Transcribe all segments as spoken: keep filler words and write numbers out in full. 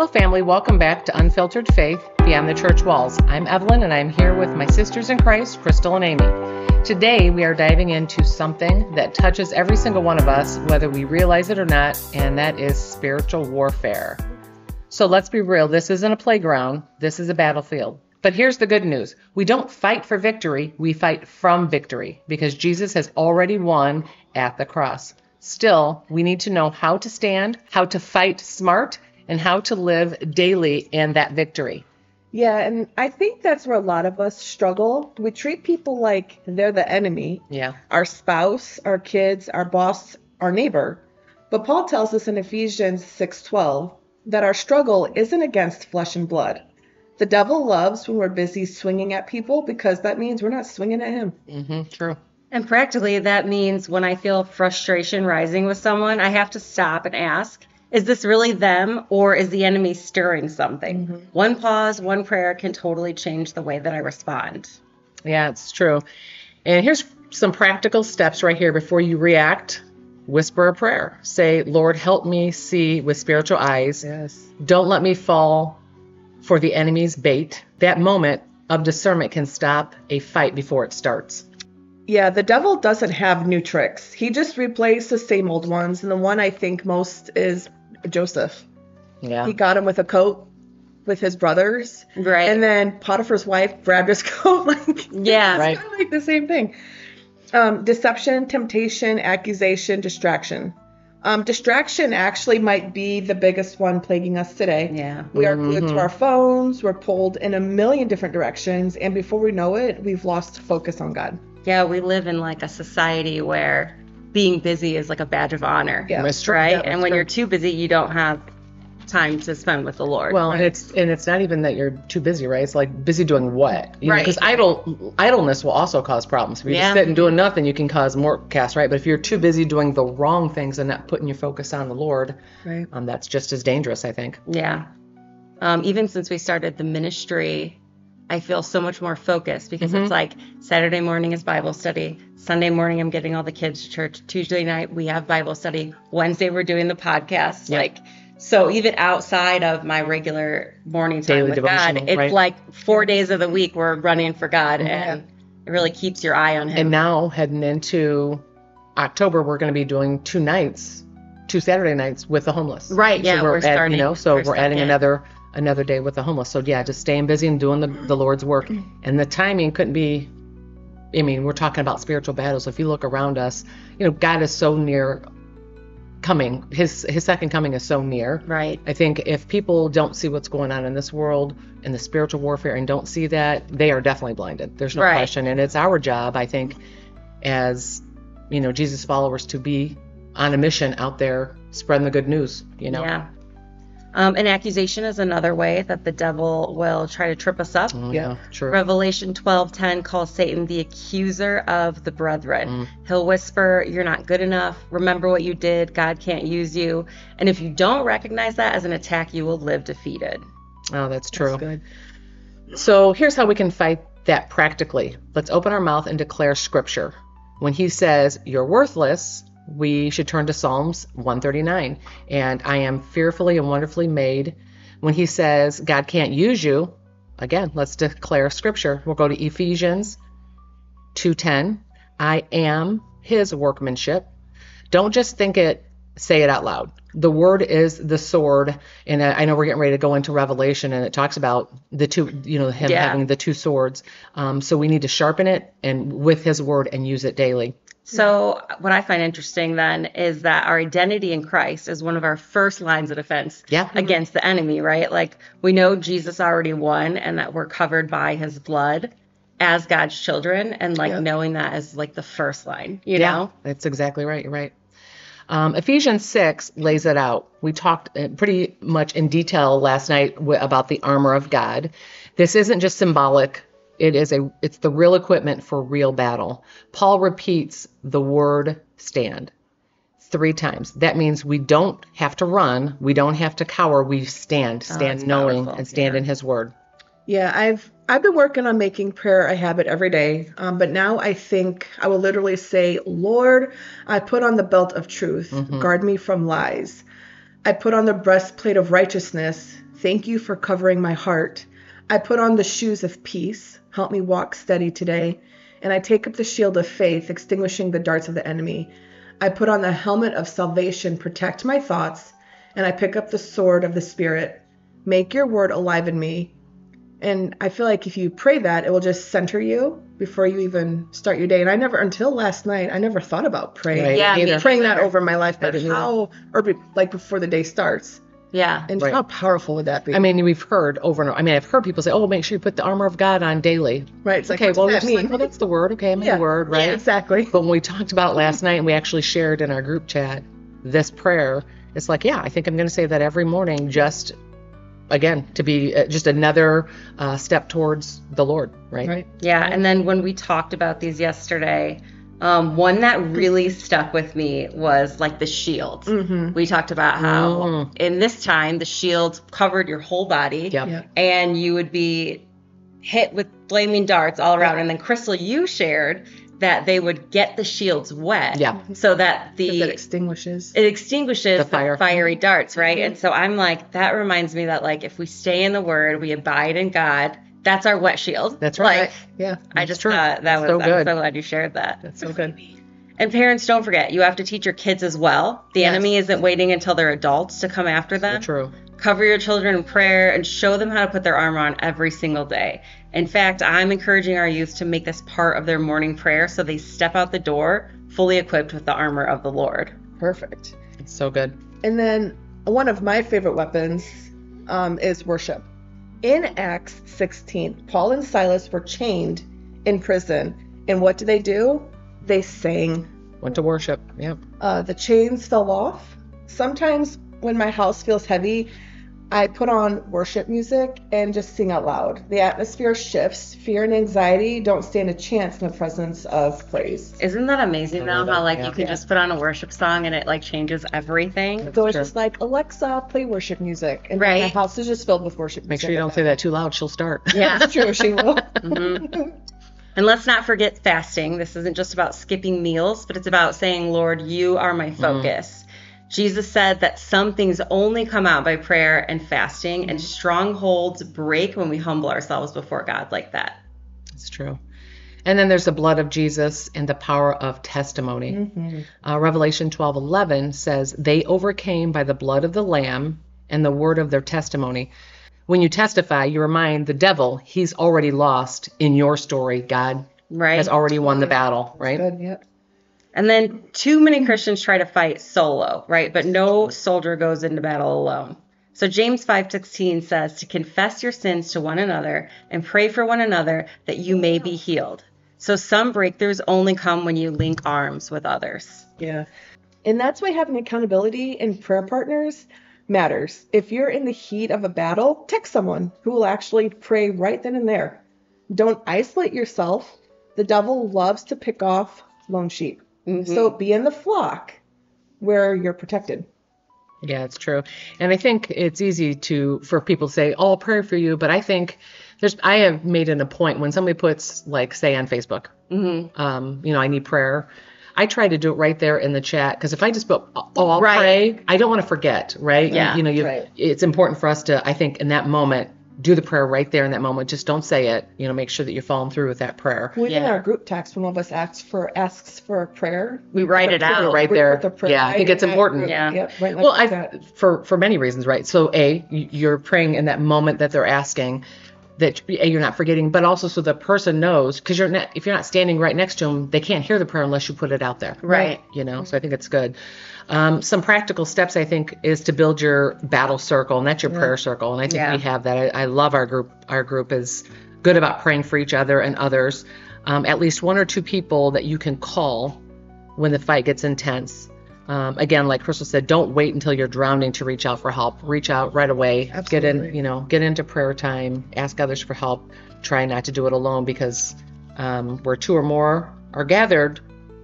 Hello, family. Welcome back to Unfiltered Faith Beyond the Church Walls. I'm Evelyn, and I'm here with my sisters in Christ, Crystal and Amy. Today, we are diving into something that touches every single one of us, whether we realize it or not, and that is spiritual warfare. So let's be real. This isn't a playground. This is a battlefield. But here's the good news. We don't fight for victory. We fight from victory because Jesus has already won at the cross. Still, we need to know how to stand, how to fight smart, and how to live daily in that victory. Yeah, and I think that's where a lot of us struggle. We treat people like they're the enemy. Yeah. Our spouse, our kids, our boss, our neighbor. But Paul tells us in Ephesians six twelve that our struggle isn't against flesh and blood. The devil loves when we're busy swinging at people because that means we're not swinging at him. Mm-hmm, true. And practically, that means when I feel frustration rising with someone, I have to stop and ask, is this really them or is the enemy stirring something? Mm-hmm. One pause, one prayer can totally change the way that I respond. Yeah, it's true. And here's some practical steps right here before you react. Whisper a prayer. Say, Lord, help me see with spiritual eyes. Yes. Don't let me fall for the enemy's bait. That moment of discernment can stop a fight before it starts. Yeah, the devil doesn't have new tricks. He just replays the same old ones. And the one I think most is Joseph. Yeah. He got him with a coat with his brothers. Right. And then Potiphar's wife grabbed his coat. Like, yeah. Right. It's kind of like the same thing. Um, deception, temptation, accusation, distraction. Um, distraction actually might be the biggest one plaguing us today. Yeah. We are glued Mm-hmm. to our phones. We're pulled in a million different directions. And before we know it, we've lost focus on God. Yeah, we live in like a society where being busy is like a badge of honor. Yeah. That's true. Right? Yeah, that's and when true. you're too busy, you don't have time to spend with the Lord. Well, and it's and it's not even that you're too busy, right? It's like busy doing what? You Right. Because idle idleness will also cause problems. If you're Yeah. just sitting doing nothing, you can cause more chaos, right? But if you're too busy doing the wrong things and not putting your focus on the Lord, Right. um, that's just as dangerous, I think. Yeah. Um, even since we started the ministry, I feel so much more focused because Mm-hmm. it's like Saturday morning is Bible study. Sunday morning, I'm getting all the kids to church. Tuesday night, we have Bible study. Wednesday, we're doing the podcast. Yeah. Like, so even outside of my regular morning time Daily with God, devotional, it's right? like four days of the week we're running for God, and it really keeps your eye on Him. And now heading into October, we're going to be doing two nights, two Saturday nights with the homeless. Right, yeah, So we're, we're add- starting you know, so our we're adding second. another another day with the homeless. So yeah, just staying busy and doing the, the Lord's work. And the timing couldn't be. I mean, we're talking about spiritual battles. If you look around us, you know, God is so near coming. His his second coming is so near. Right. I think if people don't see what's going on in this world in the spiritual warfare and don't see that, they are definitely blinded. There's no Right. question. And it's our job, I think, as, you know, Jesus followers to be on a mission out there spreading the good news, you know? Yeah. Um, an accusation is another way that the devil will try to trip us up. Oh, yeah, true. Revelation twelve ten calls Satan the accuser of the brethren. Mm. He'll whisper, you're not good enough. Remember what you did. God can't use you. And if you don't recognize that as an attack, you will live defeated. Oh, that's true. That's good. So here's how we can fight that practically. Let's open our mouth and declare scripture. When he says, you're worthless, we should turn to Psalms one thirty-nine. And I am fearfully and wonderfully made. When he says God can't use you, again, let's declare scripture. We'll go to Ephesians two ten. I am his workmanship. Don't just think it, say it out loud. The word is the sword. And I know we're getting ready to go into Revelation, and it talks about the two, you know, him Yeah. having the two swords. Um, so we need to sharpen it and with his word and use it daily. So what I find interesting then is that our identity in Christ is one of our first lines of defense Yeah. against the enemy, right? Like we know Jesus already won and that we're covered by his blood as God's children, and like Yeah. knowing that is like the first line, you Yeah, know? that's exactly right. You're right. Um, Ephesians six lays it out. We talked uh, pretty much in detail last night w- about the armor of God. This isn't just symbolic. It is a. It's the real equipment for real battle. Paul repeats the word stand three times. That means we don't have to run. We don't have to cower. We stand, stand that's knowing powerful. and stand Yeah. in his word. Yeah, I've I've been working on making prayer a habit every day, um, but now I think I will literally say, Lord, I put on the belt of truth, guard me from lies. I put on the breastplate of righteousness. Thank you for covering my heart. I put on the shoes of peace. Help me walk steady today. And I take up the shield of faith, extinguishing the darts of the enemy. I put on the helmet of salvation, protect my thoughts. And I pick up the sword of the Spirit. Make your word alive in me. And I feel like if you pray that, it will just center you before you even start your day. And I never, until last night, I never thought about praying. Right. Yeah, me praying that neither. over my life, but I didn't how, or be, like before the day starts. Yeah. And Right. how powerful would that be? I mean, we've heard over and over. I mean, I've heard people say, "Oh, make sure you put the armor of God on daily." right. It's like, Okay, what well, does it's that mean? like, well, that's the word. Okay, I'm in Yeah. the word, right? Yeah, exactly. But when we talked about it last night and we actually shared in our group chat this prayer, it's like, yeah, I think I'm going to say that every morning just, again, to be uh, just another uh, step towards the Lord, right? Right. Yeah, and then when we talked about these yesterday, um, one that really stuck with me was like the shield. Mm-hmm. We talked about how Mm. in this time the shield covered your whole body, Yep. Yeah. and you would be hit with flaming darts all around. Yeah. And then Crystal, you shared that they would get the shields wet, Yeah. so that the That extinguishes. it extinguishes The the, fire. fiery darts, right? Mhm. And so I'm like, that reminds me that like if we stay in the Word, we abide in God. That's our wet shield. That's right. Like, Yeah. I That's just true. thought that That's was so I'm good. so glad you shared that. That's so good. And parents, don't forget, you have to teach your kids as well. The Yes. enemy isn't waiting until they're adults to come after So them. true. Cover your children in prayer and show them how to put their armor on every single day. In fact, I'm encouraging our youth to make this part of their morning prayer so they step out the door fully equipped with the armor of the Lord. Perfect. It's so good. And then one of my favorite weapons um, is worship. In Acts sixteen, Paul and Silas were chained in prison. And what did they do? They sang. Went to worship. Yep. Uh, the chains fell off. Sometimes when my house feels heavy, I put on worship music and just sing out loud. The atmosphere shifts. Fear and anxiety don't stand a chance in the presence of praise. Isn't that amazing I though? love How it. like Yeah. you can Yeah. just put on a worship song and it like changes everything. So it's true. just like, Alexa, play worship music. And Right. my house is just filled with worship music. Make sure you don't say that too loud. She'll start. Yeah. That's true, she will. Mhm. And let's not forget fasting. This isn't just about skipping meals, but it's about saying, Lord, you are my focus. Jesus said that some things only come out by prayer and fasting, and strongholds break when we humble ourselves before God like that. It's true. And then there's the blood of Jesus and the power of testimony. Mhm. Uh, Revelation twelve eleven says, they overcame by the blood of the Lamb and the word of their testimony. When you testify, you remind the devil he's already lost in your story. God Right? has already won the battle, right? Good, yeah. And then too many Christians try to fight solo, right? But no soldier goes into battle alone. So James five sixteen says to confess your sins to one another and pray for one another that you may be healed. So some breakthroughs only come when you link arms with others. Yeah. And that's why having accountability and prayer partners matters. If you're in the heat of a battle, text someone who will actually pray right then and there. Don't isolate yourself. The devil loves to pick off lone sheep. Mhm. So be in the flock where you're protected. Yeah, it's true. And I think it's easy to for people to say, "Oh, I'll pray for you," but I think there's I have made it a point when somebody puts like say on Facebook, Mm-hmm. um, you know, I need prayer. I try to do it right there in the chat because if I just put, "Oh, I'll Right. pray," I don't want to forget, right? Yeah, You know, you, right. it's important for us to, I think, in that moment, do the prayer right there in that moment. Just don't say it. You know, make sure that you're following through with that prayer. Within Yeah. our group text, when one of us asks for asks for a prayer, We write it put out. right we there. put the prayer Yeah, I think right it's in that important. group. Yeah. Yep, right like Well, I that. for for many reasons, right? So, a y- you're praying in that moment that they're asking, that a, you're not forgetting, but also so the person knows because you're not if you're not standing right next to them, they can't hear the prayer unless you put it out there. Right. You know, so I think it's good. Um, some practical steps I think is to build your battle circle, and that's your prayer circle. And I think Yeah. we have that. I, I love our group. Our group is good about praying for each other and others. Um, at least one or two people that you can call when the fight gets intense. Um, again, like Crystal said, don't wait until you're drowning to reach out for help. Reach out right away. Get in, Absolutely. you know, get into prayer time. Ask others for help. Try not to do it alone because um, where two or more are gathered,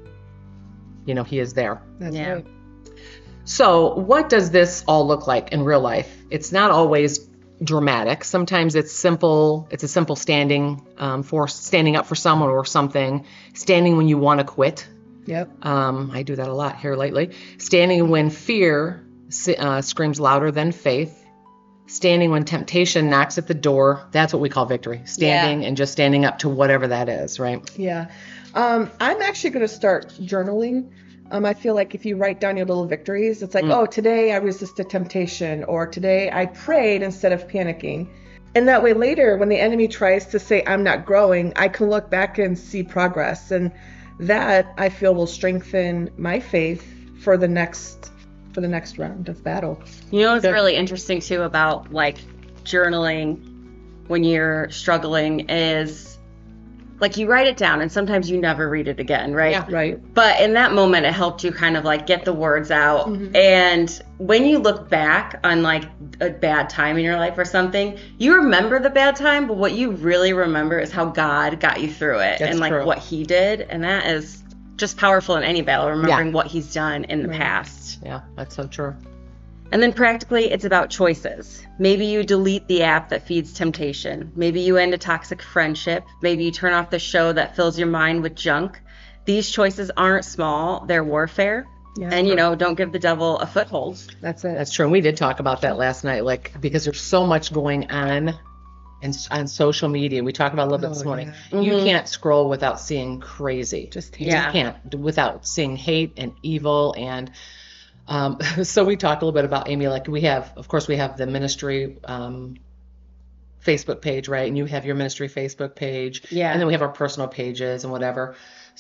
you know, He is there. That's Yeah. right. So, what does this all look like in real life? It's not always dramatic. Sometimes it's simple. It's a simple standing um, for standing up for someone or something. Standing when you want to quit. Yep. Um, I do that a lot here lately. Standing when fear si- uh, screams louder than faith. Standing when temptation knocks at the door. That's what we call victory. Standing Yeah. and just standing up to whatever that is, right? Yeah. Um, I'm actually going to start journaling. Um, I feel like if you write down your little victories, it's like, Mm. oh, today I resisted temptation, or today I prayed instead of panicking. And that way later, when the enemy tries to say I'm not growing, I can look back and see progress. And that I feel will strengthen my faith for the next for the next round of battle. You know what's Good. really interesting too about like journaling when you're struggling is like you write it down and sometimes you never read it again, right? Yeah. Right. But in that moment, it helped you kind of like get the words out. Mhm. And when you look back on like a bad time in your life or something, you remember the bad time, but what you really remember is how God got you through it That's and like true. what he did. And that is just powerful in any battle, remembering what he's done in the Right. past. Yeah, that's so true. And then practically, it's about choices. Maybe you delete the app that feeds temptation. Maybe you end a toxic friendship. Maybe you turn off the show that fills your mind with junk. These choices aren't small, they're warfare. Yeah. And, you know, don't give the devil a foothold. That's it. That's true. And we did talk about that last night, like, because there's so much going on and on social media. We talked about it a little bit this Oh, morning. yeah. You Mhm. can't scroll without seeing crazy. Just You hate. Yeah. just can't without seeing hate and evil. And um, so we talked a little bit about Amy. Like we have, of course, we have the ministry um, Facebook page, right? And you have your ministry Facebook page. Yeah. And then we have our personal pages and whatever.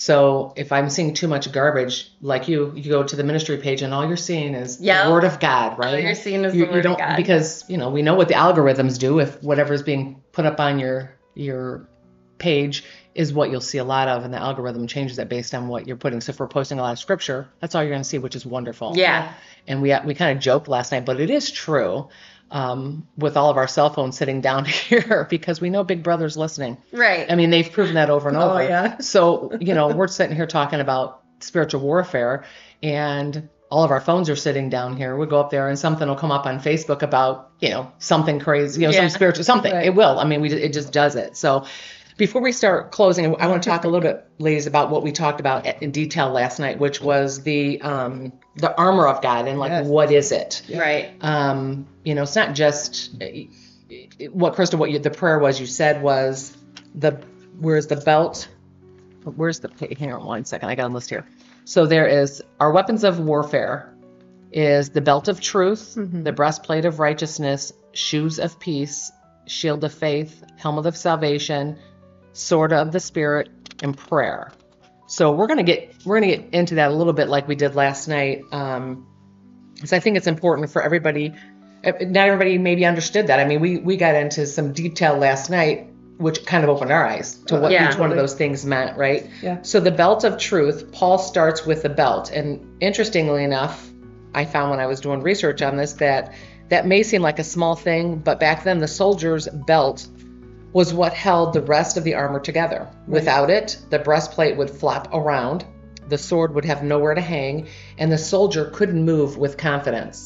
So if I'm seeing too much garbage, like you, you go to the ministry page and all you're seeing is Yep. the Word of God, right? All you're seeing is you, the you word don't of God. because you know we know what the algorithms do. If whatever's being put up on your your page is what you'll see a lot of, and the algorithm changes it based on what you're putting. So if we're posting a lot of scripture, that's all you're going to see, which is wonderful. Yeah. And we we kind of joked last night, but it is true. Um, with all of our cell phones sitting down here because we know Big Brother's listening. Right. I mean, they've proven that over and Oh, over. yeah. So, you know, we're sitting here talking about spiritual warfare, and all of our phones are sitting down here. We go up there and something will come up on Facebook about, you know, something crazy, you know, Yeah. some spiritual, something. Right. It will. I mean, we it just does it. So before we start closing, I want to talk a little bit, ladies, about what we talked about in detail last night, which was the um, the armor of God and like, Yes. what is it? Right. Um, you know, it's not just uh, what Crystal, what you, the prayer was. You said was the where's the belt? Where's the hang on one second? I got a list here. So there is our weapons of warfare is the belt of truth, Mhm. the breastplate of righteousness, shoes of peace, shield of faith, helmet of salvation, sword of the spirit, and prayer. So we're gonna get we're gonna get into that a little bit like we did last night. Um, because I think it's important for everybody. Not everybody maybe understood that. I mean, we we got into some detail last night, which kind of opened our eyes to what Yeah. each one of those things meant, right? Yeah. So the belt of truth, Paul starts with the belt, and interestingly enough, I found when I was doing research on this that that may seem like a small thing, but back then the soldier's belt was what held the rest of the armor together. Without it, the breastplate would flop around, the sword would have nowhere to hang, and the soldier couldn't move with confidence.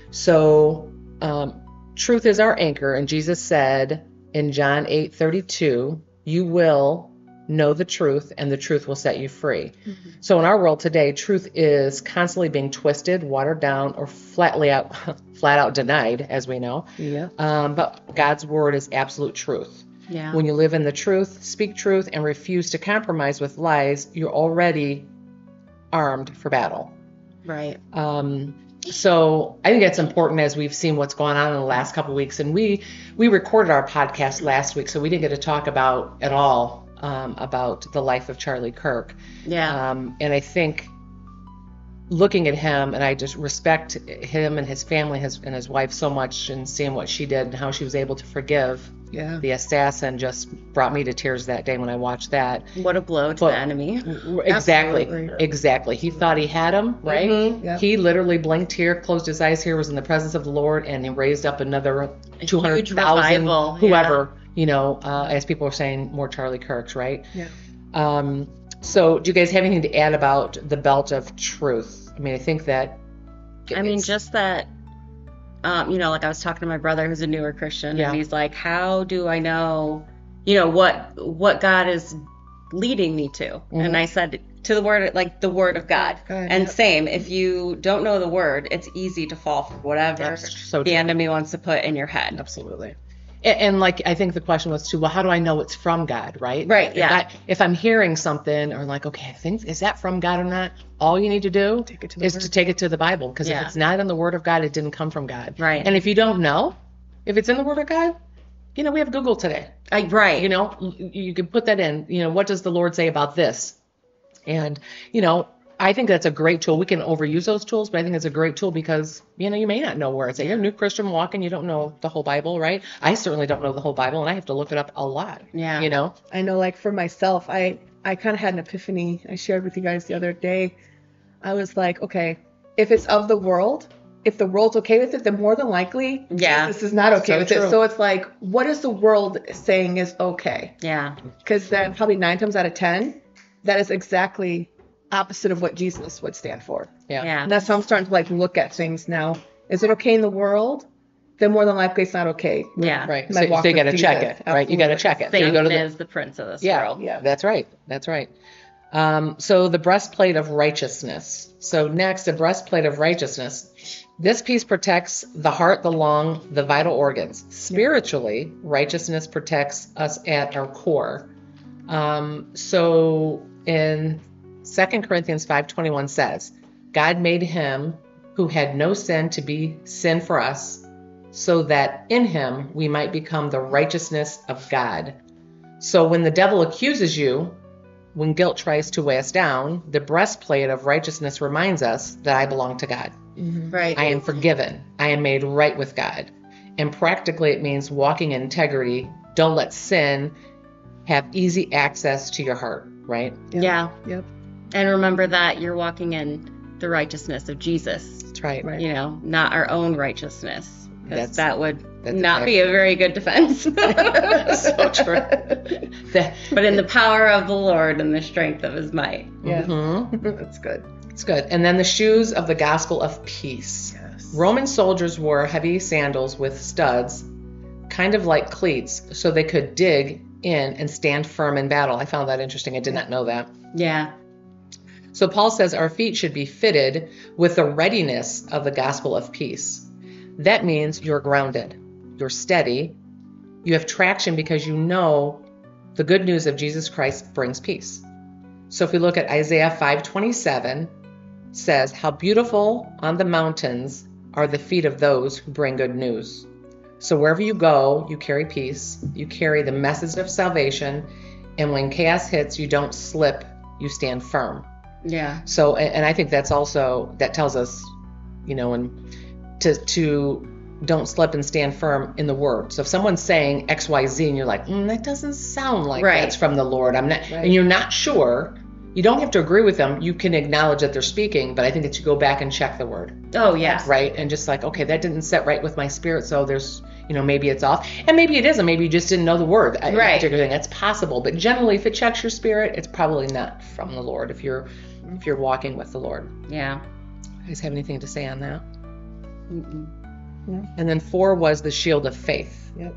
So, um, truth is our anchor, and Jesus said in John eight thirty-two, "You will know the truth, and the truth will set you free." Mm-hmm. So, in our world today, truth is constantly being twisted, watered down, or flatly out, flat out denied, as we know. Yeah. Um, but God's word is absolute truth. Yeah. When you live in the truth, speak truth, and refuse to compromise with lies, you're already armed for battle. Right. Um, so I think that's important as we've seen what's going on in the last couple of weeks. And we we recorded our podcast last week, so we didn't get to talk about at all um, about the life of Charlie Kirk. Yeah. Um, and I think looking at him, and I just respect him and his family his, and his wife so much, and seeing what she did and how she was able to forgive Yeah. the assassin just brought me to tears that day when I watched that. What a blow to But- the enemy. Exactly. Absolutely. Exactly. He thought he had him, right? Mhm. Yep. He literally blinked here, closed his eyes here, was in the presence of the Lord, and he raised up another two hundred thousand, revival, whoever, you know, uh, as people are saying, more Charlie Kirks, right? Yeah. Um, so do you guys have anything to add about the belt of truth? I mean, I think that. I mean, it's- just that, um, you know, like I was talking to my brother who's a newer Christian, Yeah. and he's like, how do I know, you know, what what God is leading me to? Mhm. And I said, to the word, like the word of God. God, and yep. same, if you don't know the word, it's easy to fall for whatever That's so the true. enemy wants to put in your head. Absolutely. And, and like, I think the question was too, well, how do I know it's from God, right? Right, If yeah. I, if I'm hearing something or like, okay, I think, is that from God or not? All you need to do Take it to the is Word. to take it to the Bible. Because Yeah. if it's not in the Word of God, it didn't come from God. Right. And if you don't know, if it's in the Word of God, you know, we have Google today. I, right. You know, you you can put that in, you know, what does the Lord say about this? And, you know, I think that's a great tool. We can overuse those tools, but I think it's a great tool because, you know, you may not know where it's at. You're a new Christian walking, you don't know the whole Bible, right? I certainly don't know the whole Bible, and I have to look it up a lot. Yeah. You know? I know, like for myself, I I kind of had an epiphany. I shared with you guys the other day. I was like, okay, if it's of the world, if the world's okay with it, then more than likely, Yeah. Jesus is not okay So with true. it. So it's like, what is the world saying is okay? Yeah. Because then probably nine times out of ten, that is exactly opposite of what Jesus would stand for. Yeah. Yeah. And that's how I'm starting to like look at things now. Is it okay in the world? Then more than likely it's not okay. Yeah. Right. My So, walk so you with got to check Jesus. it, right? You got to Absolutely. check it. So you Satan go to the, is the prince of this yeah, world. Yeah. That's right. That's right. Um, so the breastplate of righteousness. So next, the breastplate of righteousness. This piece protects the heart, the lung, the vital organs. Spiritually, righteousness protects us at our core. Um, so in Second Corinthians five twenty-one says, God made him who had no sin to be sin for us, so that in him we might become the righteousness of God. So when the devil accuses you, when guilt tries to weigh us down, the breastplate of righteousness reminds us that I belong to God. Right. I am forgiven. I am made right with God. And practically it means walking in integrity. Don't let sin have easy access to your heart, right? Yeah. Yep. And remember that you're walking in the righteousness of Jesus, That's right. Right. you know, not our own righteousness. That's- Because that would that's not exactly- be a very good defense. So true. That- But in the power of the Lord and the strength of his might. Yeah. Mhm. That's good. It's good. And then the shoes of the gospel of peace. Yes. Roman soldiers wore heavy sandals with studs, kind of like cleats, so they could dig in and stand firm in battle. I found that interesting. I did not know that. Yeah. So Paul says our feet should be fitted with the readiness of the gospel of peace. That means you're grounded, you're steady, you have traction because you know the good news of Jesus Christ brings peace. So if we look at Isaiah five twenty-seven, says, how beautiful on the mountains are the feet of those who bring good news. So wherever you go, you carry peace, you carry the message of salvation, and when chaos hits, you don't slip, you stand firm. Yeah. So, and and I think that's also, that tells us, you know, and to, to don't slip and stand firm in the word. So if someone's saying X, Y, Z and you're like, mm, that doesn't sound like Right. that's from the Lord. I'm not, Right. and you're not sure, you don't have to agree with them. You can acknowledge that they're speaking, but I think that you go back and check the word, Oh, yes. right? And just like, okay, that didn't set right with my spirit. So there's, you know, maybe it's off, and maybe it isn't. Maybe you just didn't know the word. I- Right. Particular thing. That's possible. But generally, if it checks your spirit, it's probably not from the Lord. If you're, if you're walking with the Lord. Yeah. You guys have anything to say on that? Mm-mm. And then four was the shield of faith. Yep.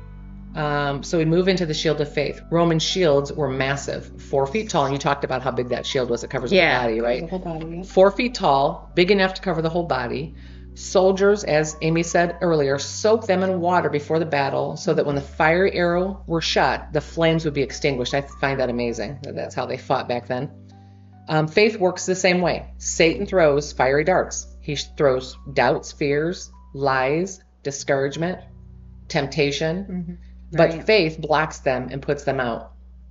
Um, so we move into the shield of faith. Roman shields were massive, four feet tall. And you talked about how big that shield was. It covers Yeah. the body, The right? whole body. Yeah. Four feet tall, big enough to cover the whole body. Soldiers, as Amy said earlier, soaked them in water before the battle so that when the fiery arrow were shot, the flames would be extinguished. I find that amazing. that That's how they fought back then. Um, faith works the same way. Satan throws fiery darts. He throws doubts, fears, lies, discouragement, temptation. Mm-hmm. But Right. faith blocks them and puts them out.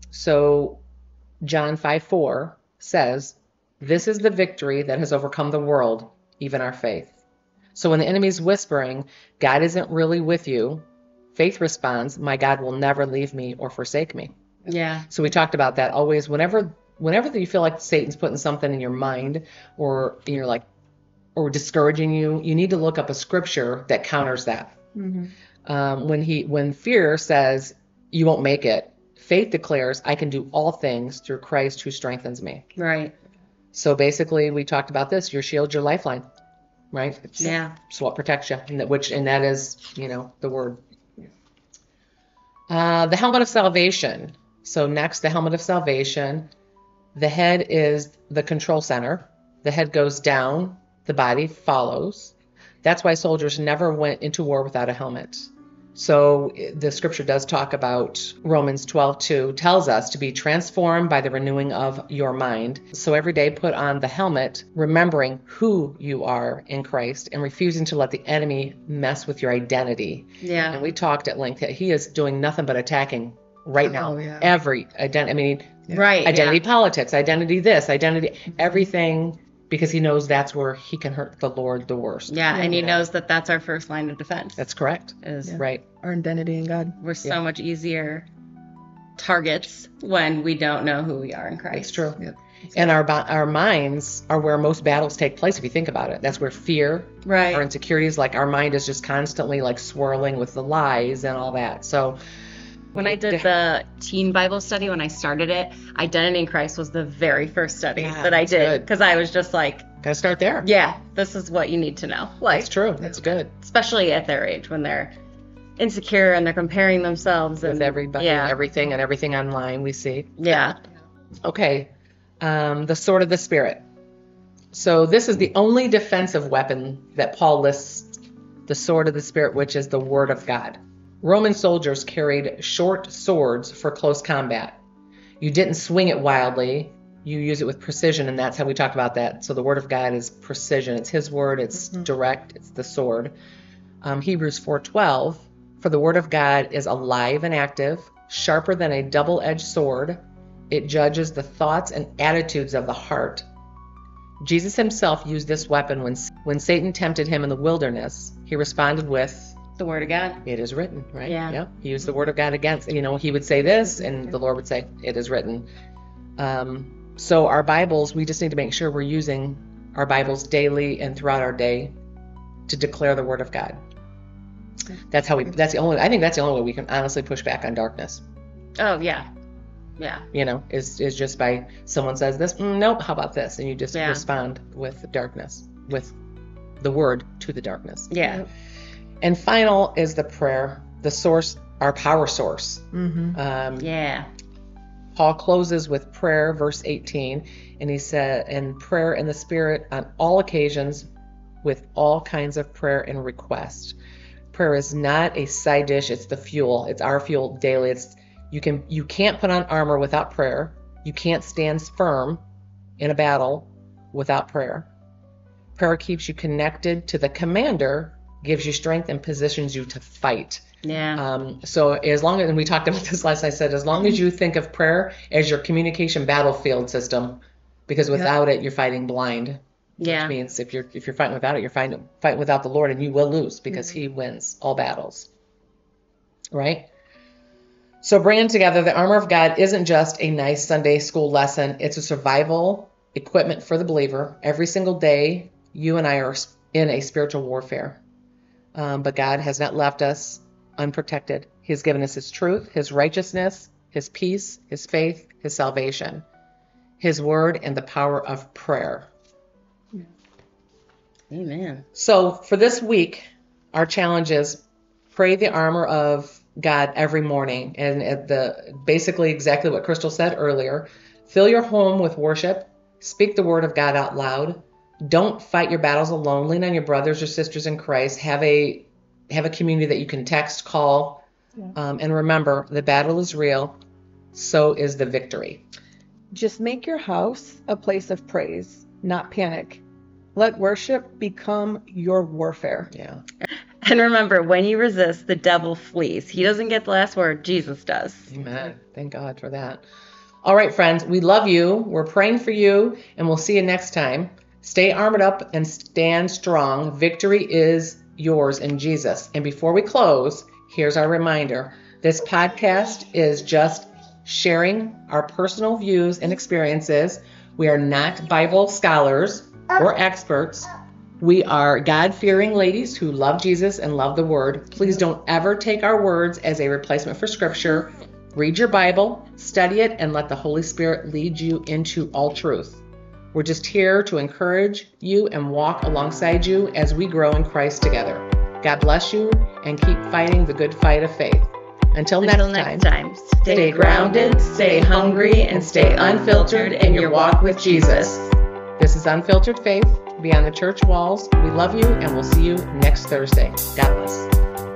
So John five four says, this is the victory that has overcome the world, even our faith. So when the enemy's whispering, God isn't really with you, faith responds, my God will never leave me or forsake me. Yeah. So we talked about that always. Whenever whenever you feel like Satan's putting something in your mind or you're like, or discouraging you, you need to look up a scripture that counters that. Mm-hmm. Um, when he, when fear says you won't make it, faith declares I can do all things through Christ who strengthens me. Right. So basically, we talked about this: your shield, your lifeline, right? It's, Yeah. it's what protects you, and that, which and that is, you know, the word. Uh, the helmet of salvation. So next, the helmet of salvation. The head is the control center. The head goes down, the body follows. That's why soldiers never went into war without a helmet. So the scripture does talk about Romans twelve two, tells us to be transformed by the renewing of your mind. So every day put on the helmet, remembering who you are in Christ and refusing to let the enemy mess with your identity. Yeah. And we talked at length that he is doing nothing but attacking right now. Oh, yeah. Every identity, I mean, Right. identity yeah. politics, identity this, identity, everything, because he knows that's where he can hurt the Lord the worst. Yeah, and he Yeah. knows that that's our first line of defense. That's correct. is Yeah. Right. Our identity in God. we're so Yeah. much easier targets when we don't know who we are in Christ. It's true. Yep. And our bo- our minds are where most battles take place, if you think about it. That's where fear, Right. our insecurities, like our mind is just constantly like swirling with the lies and all that. So When I did the teen Bible study, when I started it, Identity in Christ was the very first study Yeah, that I that's did good. because I was just like, gotta start there. yeah, this is what you need to know. Like, That's true. That's good. especially at their age when they're insecure and they're comparing themselves With and everybody, Yeah, everything, and everything online we see. yeah, Okay, um, the sword of the Spirit. So this is the only defensive weapon that Paul lists, the sword of the Spirit, which is the Word of God. Roman soldiers carried short swords for close combat. You didn't swing it wildly. You use it with precision, and that's how we talked about that. So the Word of God is precision. It's His Word. It's Mhm. direct. It's the sword. Um, Hebrews four twelve, for the Word of God is alive and active, sharper than a double-edged sword. It judges the thoughts and attitudes of the heart. Jesus himself used this weapon when, when Satan tempted him in the wilderness. He responded with, the Word of God. it is written, right? Yeah. He used the Word of God against, you know, he would say this and the Lord would say, it is written. Um, so our Bibles, we just need to make sure we're using our Bibles daily and throughout our day to declare the Word of God. That's how we, that's the only, I think that's the only way we can honestly push back on darkness, Oh yeah, yeah, you know, is, is just by someone says this, mm, nope, how about this? And you just Yeah. respond with darkness, with the word to the darkness. yeah. Yep. And final is the prayer, the source, our power source. Mm-hmm. Um, Yeah. Paul closes with prayer, verse eighteen, and he said, and prayer in the Spirit on all occasions with all kinds of prayer and request. Prayer is not a side dish, it's the fuel. It's our fuel daily. It's you can you can't put on armor without prayer. You can't stand firm in a battle without prayer. Prayer keeps you connected to the commander, gives you strength and positions you to fight. Yeah. Um, so as long as, and we talked about this last night, I said, as long as you think of prayer as your communication battlefield system, because without it, you're fighting blind. yeah. Which means if you're if you're fighting without it, you're fighting fighting without the Lord, and you will lose because He wins all battles. Right? So bringing together the armor of God isn't just a nice Sunday school lesson. It's a survival equipment for the believer. Every single day, you and I are in a spiritual warfare. Um, but God has not left us unprotected. He has given us His truth, His righteousness, His peace, His faith, His salvation, His word, and the power of prayer. Amen. So for this week, our challenge is pray the armor of God every morning. And at the basically exactly what Crystal said earlier, fill your home with worship, speak the word of God out loud. Don't fight your battles alone. Lean on your brothers or sisters in Christ. Have a have a community that you can text, call, Yeah. um, and remember the battle is real. So is the victory. Just make your house a place of praise, not panic. Let worship become your warfare. Yeah. And remember, when you resist, the devil flees. He doesn't get the last word. Jesus does. Amen. Thank God for that. All right, friends, we love you. We're praying for you, and we'll see you next time. Stay armored up and stand strong. Victory is yours in Jesus. And before we close, here's our reminder. This podcast is just sharing our personal views and experiences. We are not Bible scholars or experts. We are God-fearing ladies who love Jesus and love the Word. Please don't ever take our words as a replacement for Scripture. Read your Bible, study it, and let the Holy Spirit lead you into all truth. We're just here to encourage you and walk alongside you as we grow in Christ together. God bless you and keep fighting the good fight of faith. Until next Until time, next time, stay grounded, stay hungry, and stay unfiltered in your walk with Jesus. This is Unfiltered Faith, Beyond the Church Walls. We love you, and we'll see you next Thursday. God bless.